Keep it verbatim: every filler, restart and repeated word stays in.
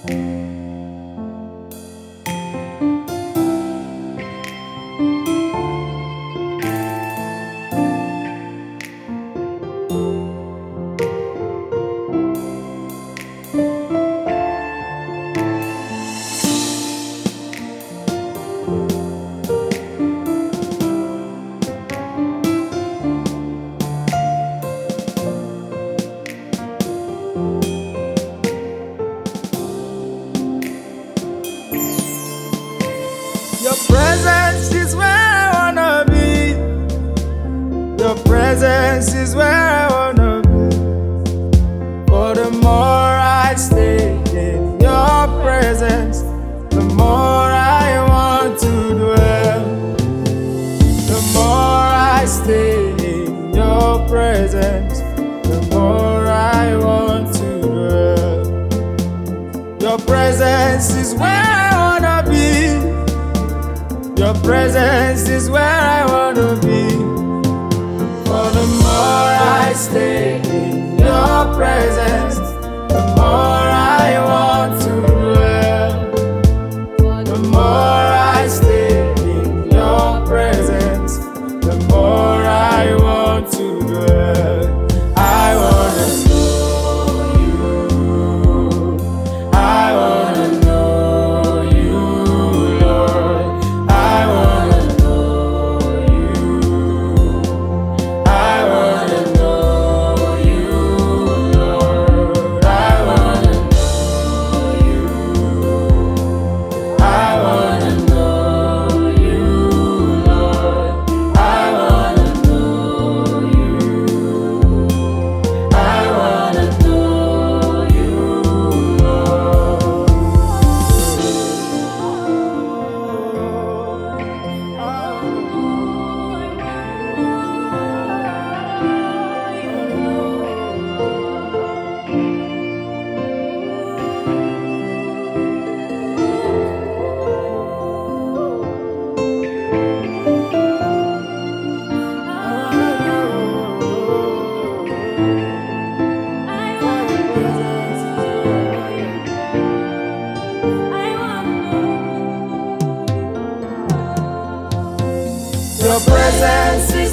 Your presence is where I wanna be. Your presence is where I wanna be. For the more I stay in your presence, the more I want to dwell. The more I stay in your presence, the more I want to dwell. Your presence is where I wanna be. Your presence is where I wanna be. For the more I stay in your presence, the more I want to dwell. The more I stay in your presence, the more I want to dwell. I wanna know you. I wanna know you, Lord. I wanna know you. I wanna know you, Lord. I wanna know you. I wanna know you, Lord. I wanna know you. I wanna know you, Your presence is